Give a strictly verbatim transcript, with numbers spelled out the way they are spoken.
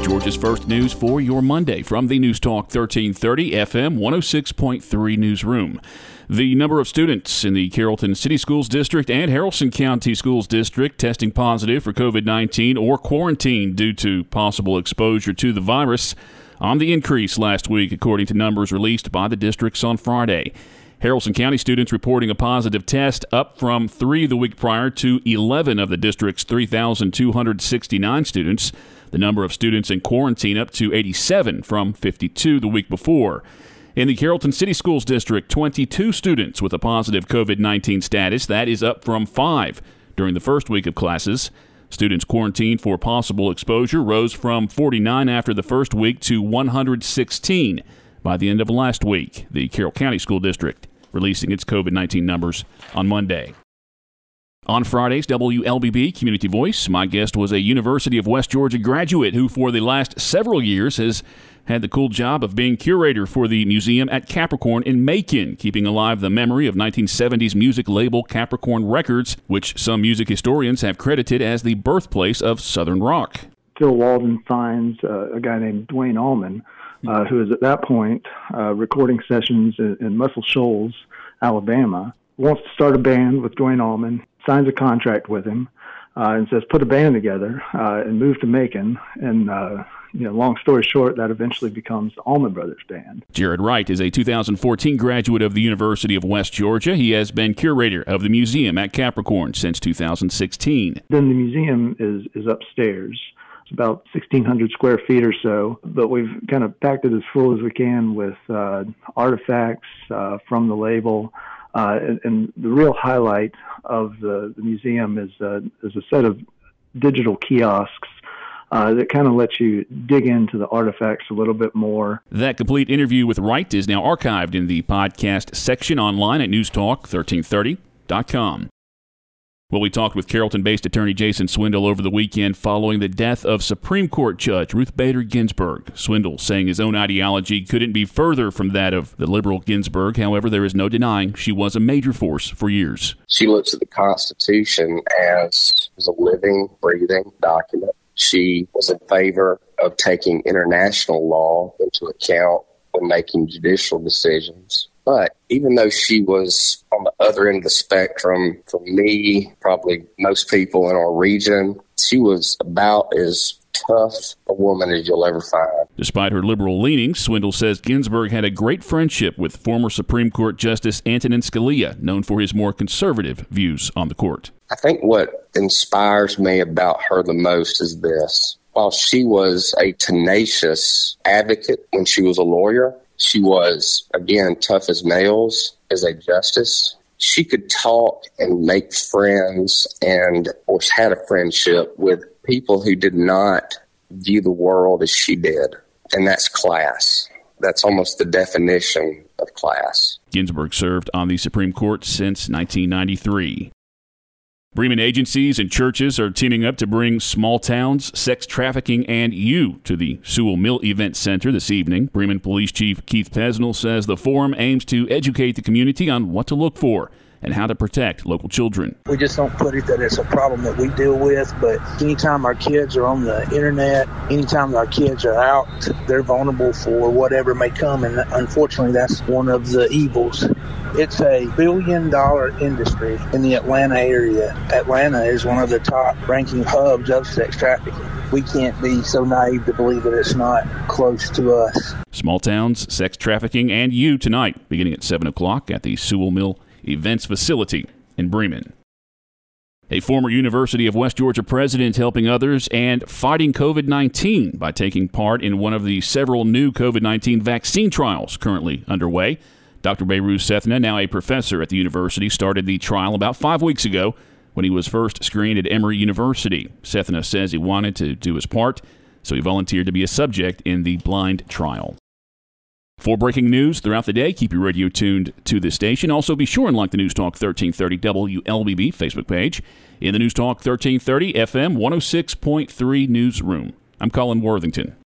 Georgia's first news for your Monday from the News Talk thirteen thirty F M one oh six point three newsroom. The number of students in the Carrollton City Schools District and Haralson County Schools District testing positive for covid nineteen or quarantined due to possible exposure to the virus on the increase last week, according to numbers released by the districts on Friday. Haralson County students reporting a positive test, up from three the week prior to eleven of the district's three thousand two hundred sixty-nine students. The number of students in quarantine up to eighty-seven from fifty-two the week before. In the Carrollton City Schools District, twenty-two students with a positive covid nineteen status. That is up from five during the first week of classes. Students quarantined for possible exposure rose from forty-nine after the first week to one hundred sixteen by the end of last week. The Carroll County School District releasing its covid nineteen numbers on Monday. On Friday's W L B B Community Voice, my guest was a University of West Georgia graduate who for the last several years has had the cool job of being curator for the museum at Capricorn in Macon, keeping alive the memory of nineteen seventies music label Capricorn Records, which some music historians have credited as the birthplace of Southern rock. Phil Walden finds uh, a guy named Duane Allman, uh, who is at that point uh, recording sessions in, in Muscle Shoals, Alabama, wants to start a band with Duane Allman, signs a contract with him, uh, and says, put a band together uh, and move to Macon. And, uh, you know, long story short, that eventually becomes the Allman Brothers Band. Jared Wright is a two thousand fourteen graduate of the University of West Georgia. He has been curator of the museum at Capricorn since two thousand sixteen. Then the museum is, is upstairs. It's about sixteen hundred square feet or so, but we've kind of packed it as full as we can with uh, artifacts uh, from the label. Uh, and, and the real highlight of the, the museum is, uh, is a set of digital kiosks uh, that kind of lets you dig into the artifacts a little bit more. That complete interview with Wright is now archived in the podcast section online at news talk thirteen thirty dot com. Well, we talked with Carrollton-based attorney Jason Swindle over the weekend following the death of Supreme Court Judge Ruth Bader Ginsburg. Swindle saying his own ideology couldn't be further from that of the liberal Ginsburg. However, there is no denying she was a major force for years. She looks at the Constitution as, as a living, breathing document. She was in favor of taking international law into account when making judicial decisions. But even though she was on the other end of the spectrum, for me, probably most people in our region, she was about as tough a woman as you'll ever find. Despite her liberal leanings, Swindle says Ginsburg had a great friendship with former Supreme Court Justice Antonin Scalia, known for his more conservative views on the court. I think what inspires me about her the most is this. While she was a tenacious advocate when she was a lawyer, she was, again, tough as nails as a justice. She could talk and make friends and, or had a friendship with people who did not view the world as she did. And that's class. That's almost the definition of class. Ginsburg served on the Supreme Court since nineteen ninety-three. Bremen agencies and churches are teaming up to bring small towns, sex trafficking, and you to the Sewell Mill Event Center this evening. Bremen Police Chief Keith Pesnell says the forum aims to educate the community on what to look for and how to protect local children. We just don't put it that it's a problem that we deal with, but anytime our kids are on the internet, anytime our kids are out, they're vulnerable for whatever may come, and unfortunately that's one of the evils. It's a billion dollar industry in the Atlanta area. Atlanta is one of the top ranking hubs of sex trafficking. We can't be so naive to believe that it's not close to us. Small towns, sex trafficking, and you tonight, beginning at seven o'clock at the Sewell Mill Events Facility in Bremen. A former University of West Georgia president helping others and fighting covid nineteen by taking part in one of the several new covid nineteen vaccine trials currently underway. Doctor Behrooz Sethna, now a professor at the university, started the trial about five weeks ago when he was first screened at Emory University. Sethna says he wanted to do his part, so he volunteered to be a subject in the blind trial. For breaking news throughout the day, keep your radio tuned to this station. Also, be sure and like the News Talk thirteen thirty W L B B Facebook page in the News Talk thirteen thirty F M one oh six point three newsroom. I'm Colin Worthington.